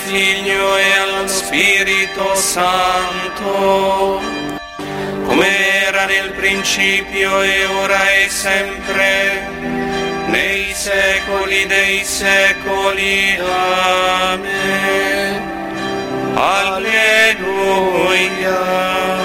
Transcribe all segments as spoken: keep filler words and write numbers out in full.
Figlio e allo Spirito Santo, come era nel principio e ora e sempre, nei secoli dei secoli. Amen. Alleluia.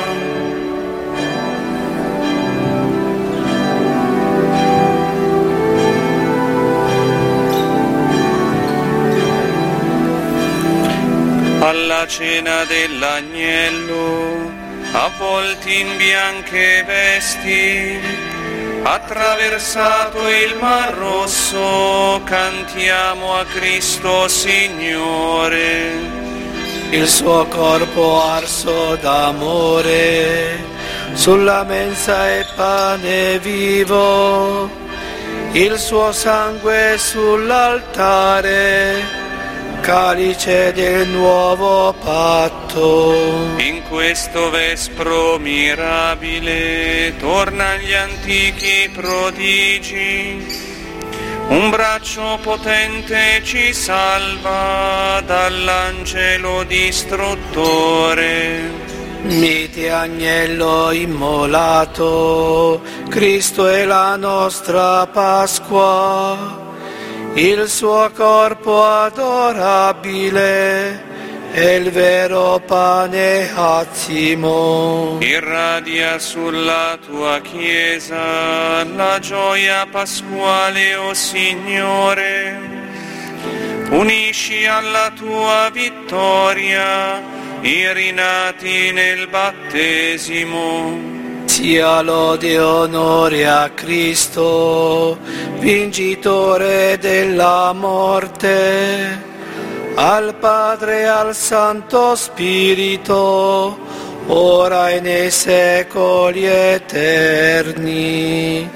Alla cena dell'agnello, avvolti in bianche vesti, attraversato il Mar Rosso, cantiamo a Cristo Signore. Il suo corpo arso d'amore, sulla mensa è pane vivo, il suo sangue sull'altare, calice del nuovo patto. In questo vespro mirabile torna gli antichi prodigi, un braccio potente ci salva dall'angelo distruttore. Mite agnello immolato, Cristo è la nostra Pasqua, il suo corpo adorabile è il vero pane azimo. Irradia sulla tua Chiesa la gioia pasquale, o Signore. Unisci alla tua vittoria i rinati nel battesimo. Sia lode e onore a Cristo, vincitore della morte, al Padre e al Santo Spirito, ora e nei secoli eterni.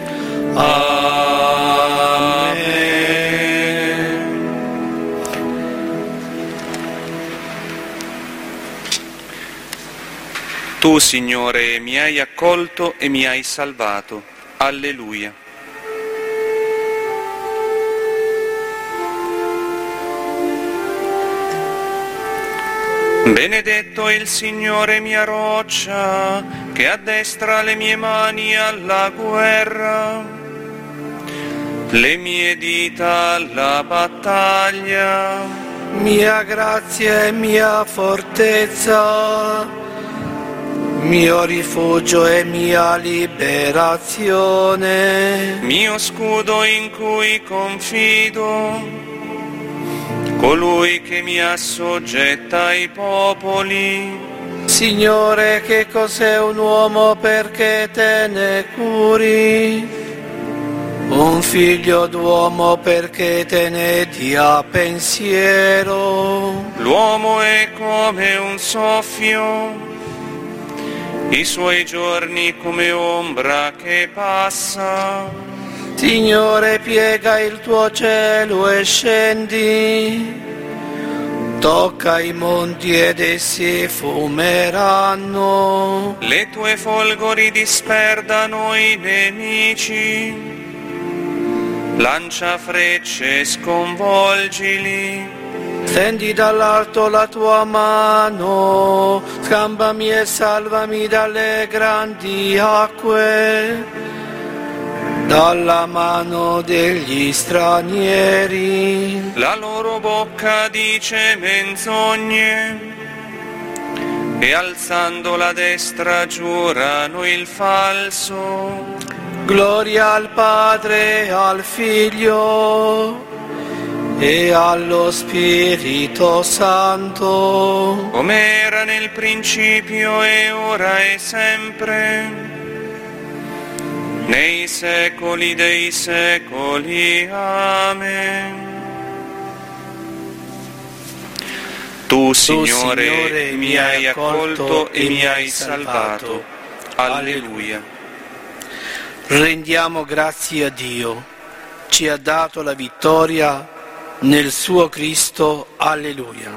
Amen. Tu, Signore, mi hai accolto e mi hai salvato. Alleluia. Benedetto il Signore mia roccia, che addestra le mie mani alla guerra, le mie dita alla battaglia. Mia grazia e mia fortezza, mio rifugio e mia liberazione, mio scudo in cui confido, colui che mi assoggetta ai popoli. Signore, che cos'è un uomo perché te ne curi? Un figlio d'uomo perché te ne dia pensiero? L'uomo è come un soffio, i suoi giorni come ombra che passa. Signore, piega il tuo cielo e scendi, tocca i monti ed essi fumeranno. Le tue folgori disperdano i nemici, lancia frecce e sconvolgili. Stendi dall'alto la tua mano, scampami e salvami dalle grandi acque, dalla mano degli stranieri. La loro bocca dice menzogne, e alzando la destra giurano il falso. Gloria al Padre, al Figlio e allo Spirito Santo, come era nel principio e ora e sempre, nei secoli dei secoli. Amen. Tu, Signore, tu, Signore mi hai accolto e mi hai salvato. Alleluia. Rendiamo grazie a Dio, ci ha dato la vittoria nel suo Cristo. Alleluia.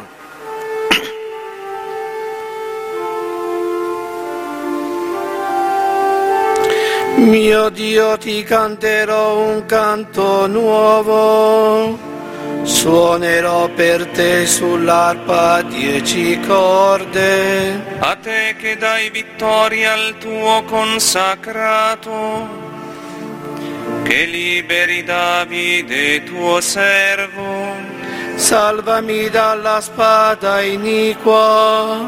Mio Dio, ti canterò un canto nuovo, Suonerò per te sull'arpa dieci corde. A te che dai vittoria al tuo consacrato, che liberi Davide tuo servo. Salvami dalla spada iniqua,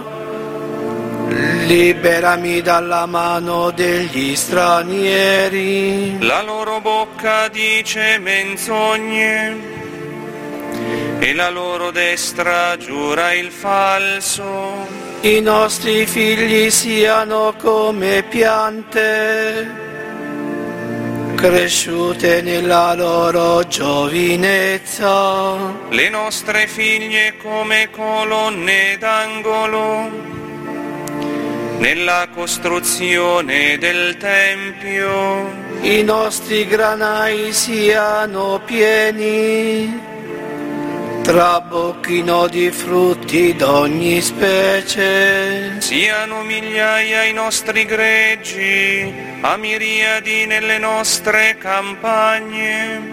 liberami dalla mano degli stranieri. La loro bocca dice menzogne e la loro destra giura il falso. I nostri figli siano come piante cresciute nella loro giovinezza. Le nostre figlie come colonne d'angolo nella costruzione del Tempio. I nostri granai siano pieni, trabocchino di frutti d'ogni specie. Siano migliaia i nostri greggi, a miriadi nelle nostre campagne.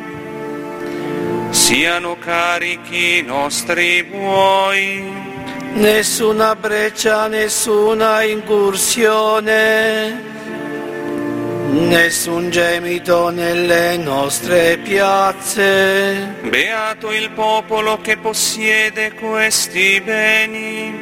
Siano carichi i nostri buoi. Nessuna breccia, nessuna incursione, nessun gemito nelle nostre piazze. Beato il popolo che possiede questi beni.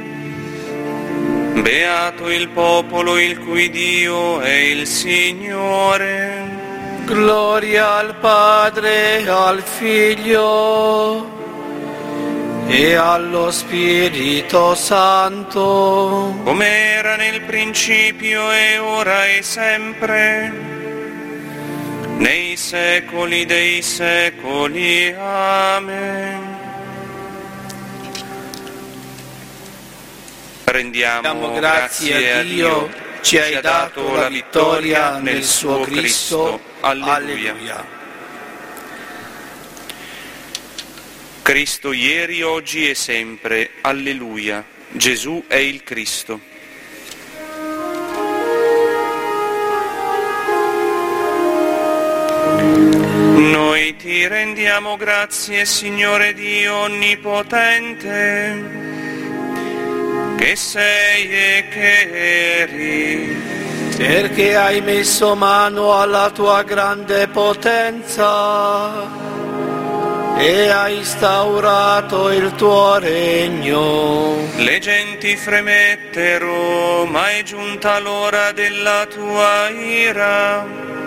Beato il popolo il cui Dio è il Signore. Gloria al Padre, al Figlio e allo Spirito Santo, come era nel principio e ora e sempre, nei secoli dei secoli. Amen. Rendiamo grazie a Dio, ci hai dato la vittoria nel suo Cristo. Alleluia. Cristo ieri, oggi e sempre. Alleluia. Gesù è il Cristo. Noi ti rendiamo grazie, Signore Dio Onnipotente, che sei e che eri, perché hai messo mano alla tua grande potenza e hai instaurato il tuo regno. Le genti fremettero, ma è giunta l'ora della tua ira,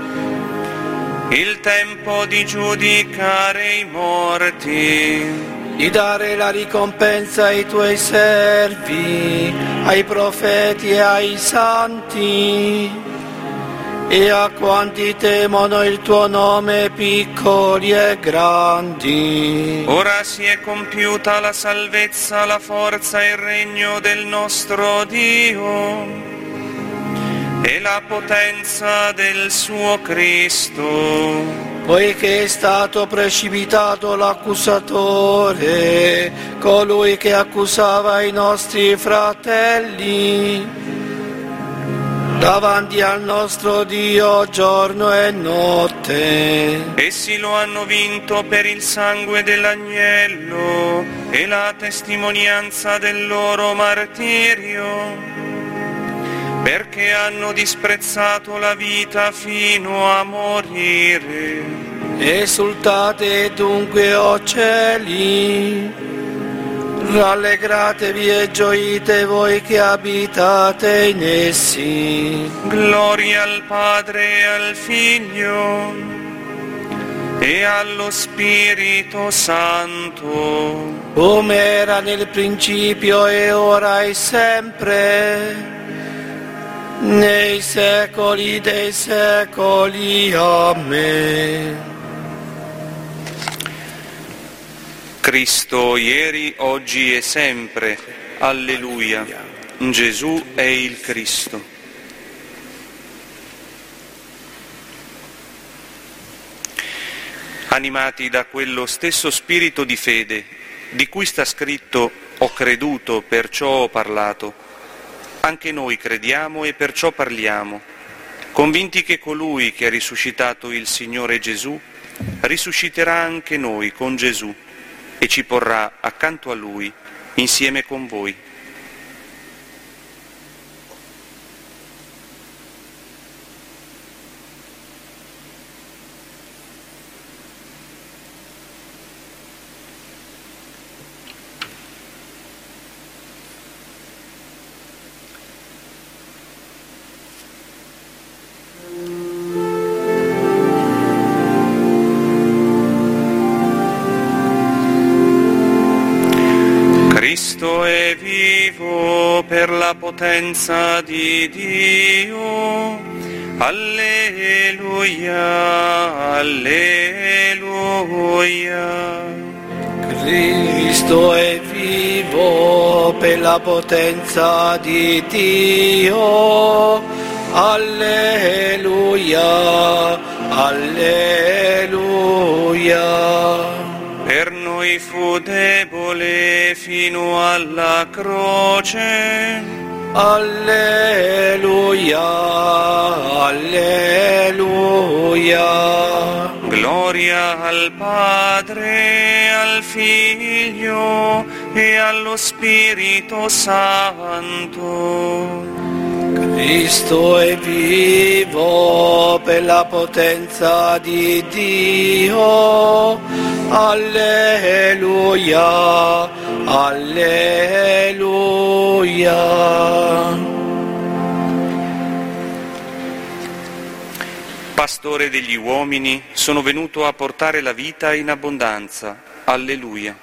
il tempo di giudicare i morti, di dare la ricompensa ai tuoi servi, ai profeti e ai santi, e a quanti temono il tuo nome, piccoli e grandi. Ora si è compiuta la salvezza, la forza e il regno del nostro Dio e la potenza del suo Cristo. Poiché è stato precipitato l'accusatore, colui che accusava i nostri fratelli, davanti al nostro Dio giorno e notte. Essi lo hanno vinto per il sangue dell'agnello e la testimonianza del loro martirio, perché hanno disprezzato la vita fino a morire. Esultate dunque, o cieli, rallegratevi e gioite voi che abitate in essi. Gloria al Padre e al Figlio e allo Spirito Santo, come era nel principio e ora e sempre, nei secoli dei secoli. Amen. Cristo ieri, oggi e sempre. Alleluia. Gesù è il Cristo. Animati da quello stesso spirito di fede, di cui sta scritto: ho creduto, perciò ho parlato. Anche noi crediamo e perciò parliamo, convinti che colui che ha risuscitato il Signore Gesù risusciterà anche noi con Gesù e ci porrà accanto a Lui, insieme con voi. Cristo è vivo per la potenza di Dio. Alleluia, alleluia. Cristo è vivo per la potenza di Dio. Alleluia, alleluia. Per noi fu debole fino alla croce. Alleluia, alleluia. Gloria al Padre, al Figlio e allo Spirito Santo. Cristo è vivo per la potenza di Dio. Alleluia, alleluia. Pastore degli uomini, sono venuto a portare la vita in abbondanza. Alleluia.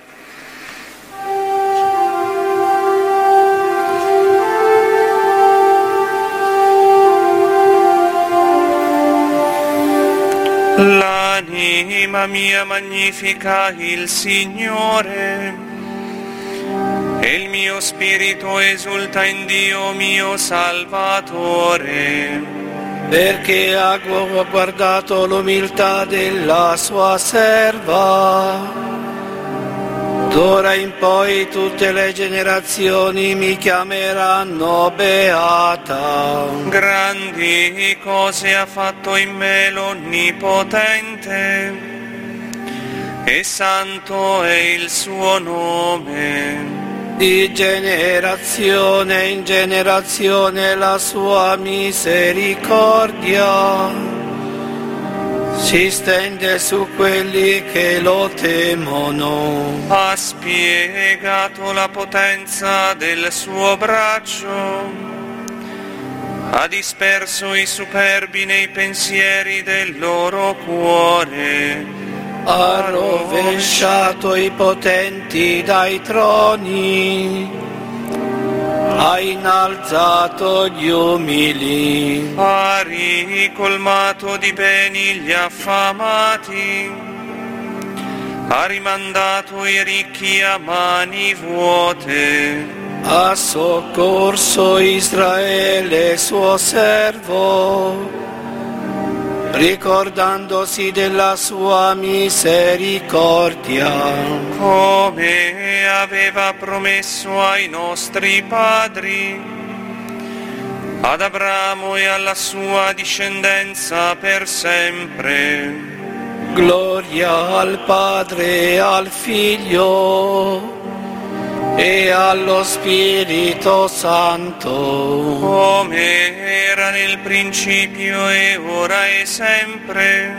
L'anima mia magnifica il Signore, e il mio spirito esulta in Dio mio Salvatore, perché ha guardato l'umiltà della sua serva. D'ora in poi tutte le generazioni mi chiameranno beata. Grandi cose ha fatto in me l'Onnipotente, e santo è il suo nome. Di generazione in generazione la sua misericordia si stende su quelli che lo temono. Ha spiegato la potenza del suo braccio, ha disperso i superbi nei pensieri del loro cuore, ha rovesciato i potenti dai troni, ha innalzato gli umili, ha ricolmato di beni gli affamati, ha rimandato i ricchi a mani vuote, ha soccorso Israele suo servo, ricordandosi della sua misericordia, come aveva promesso ai nostri padri, ad Abramo e alla sua discendenza per sempre. Gloria al Padre, al Figlio e allo Spirito Santo, come era nel principio e ora e sempre,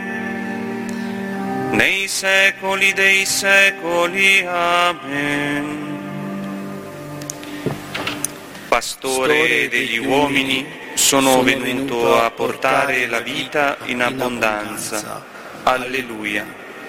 nei secoli dei secoli. Amen. Pastore degli uomini, sono venuto a portare la vita in abbondanza. Alleluia.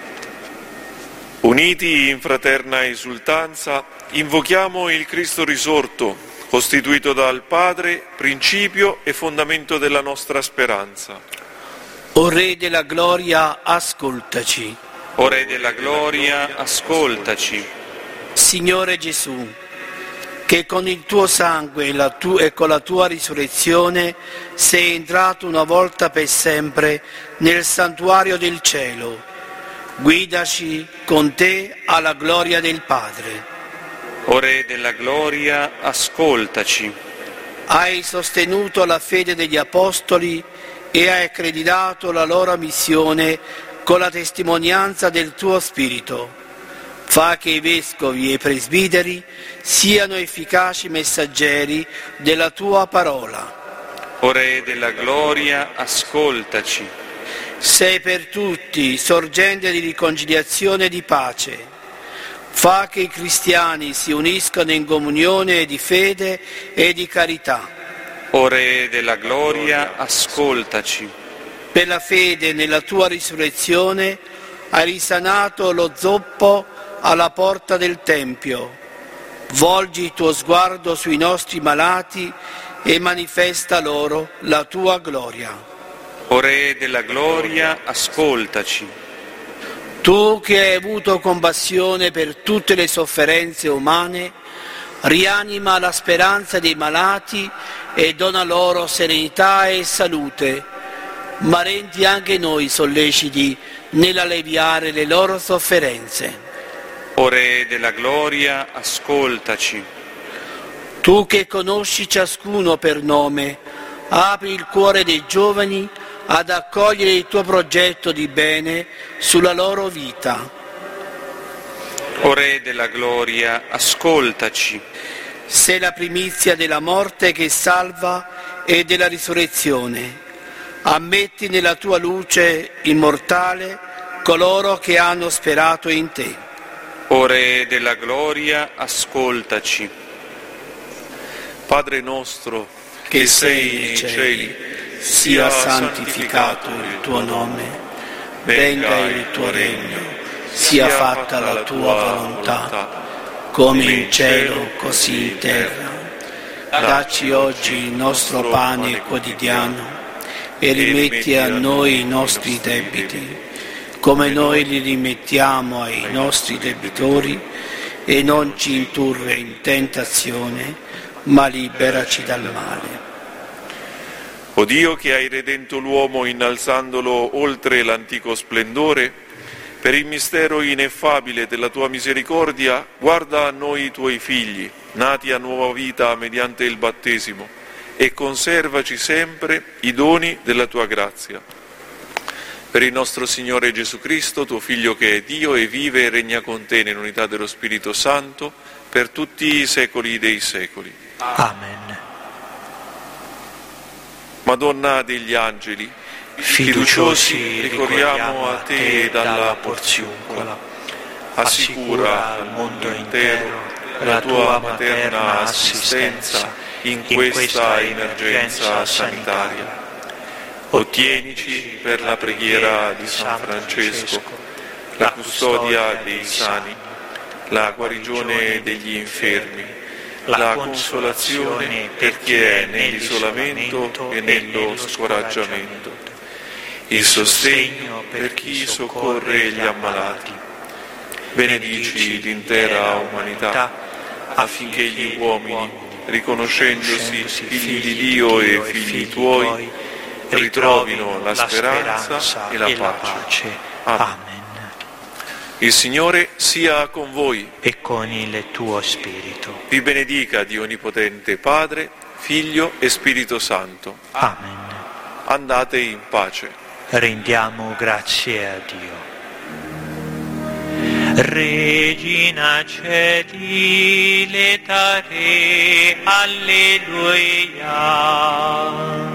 Uniti in fraterna esultanza, invochiamo il Cristo risorto, costituito dal Padre, principio e fondamento della nostra speranza. O Re della gloria, ascoltaci. O Re della gloria, ascoltaci. Signore Gesù, che con il tuo sangue e, la tu- e con la tua risurrezione sei entrato una volta per sempre nel santuario del cielo, guidaci con te alla gloria del Padre. O Re della gloria, ascoltaci. Hai sostenuto la fede degli Apostoli e hai accreditato la loro missione con la testimonianza del tuo Spirito. Fa che i vescovi e i presbiteri siano efficaci messaggeri della tua parola. O Re della gloria, ascoltaci. Sei per tutti sorgente di riconciliazione e di pace. Fa che i cristiani si uniscano in comunione di fede e di carità. O Re della gloria, ascoltaci. Per la fede nella tua risurrezione hai risanato lo zoppo alla porta del Tempio. Volgi il tuo sguardo sui nostri malati e manifesta loro la tua gloria. O Re della gloria, ascoltaci. Tu che hai avuto compassione per tutte le sofferenze umane, rianima la speranza dei malati e dona loro serenità e salute, ma rendi anche noi solleciti nell'alleviare le loro sofferenze. O Re della gloria, ascoltaci. Tu che conosci ciascuno per nome, apri il cuore dei giovani ad accogliere il tuo progetto di bene sulla loro vita. O Re della gloria, ascoltaci. Sei la primizia della morte che salva e della risurrezione. Ammetti nella tua luce immortale coloro che hanno sperato in te. O Re della gloria, ascoltaci. Padre nostro, Che che sei sei nei nei cieli, cieli, sia santificato il tuo nome, venga il tuo regno, sia fatta la tua volontà, come in cielo così in terra. Dacci oggi il nostro pane quotidiano e rimetti a noi i nostri debiti, come noi li rimettiamo ai nostri debitori, e non ci indurre in tentazione, ma liberaci dal male. O Dio che hai redento l'uomo innalzandolo oltre l'antico splendore, per il mistero ineffabile della tua misericordia, guarda a noi i tuoi figli, nati a nuova vita mediante il battesimo, e conservaci sempre i doni della tua grazia. Per il nostro Signore Gesù Cristo, tuo Figlio che è Dio e vive e regna con te nell'unità dello Spirito Santo, per tutti i secoli dei secoli. Amen. Madonna degli angeli, Fiduciosi ricorriamo a te dalla porziuncola. assicura al mondo intero la tua materna assistenza in questa emergenza sanitaria. Ottienici per la preghiera di San Francesco, la custodia dei sani, la guarigione degli infermi, la consolazione per chi è nell'isolamento e nello scoraggiamento, il sostegno per chi soccorre gli ammalati. Benedici l'intera umanità affinché gli uomini, riconoscendosi figli di Dio e figli tuoi, ritrovino la speranza e la pace. Amen. Il Signore sia con voi E con il tuo spirito. vi benedica Dio Onnipotente, Padre, Figlio e Spirito Santo. Amen. Andate in pace. Rendiamo grazie a Dio. Regina Celi letare, alleluia.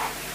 tuo.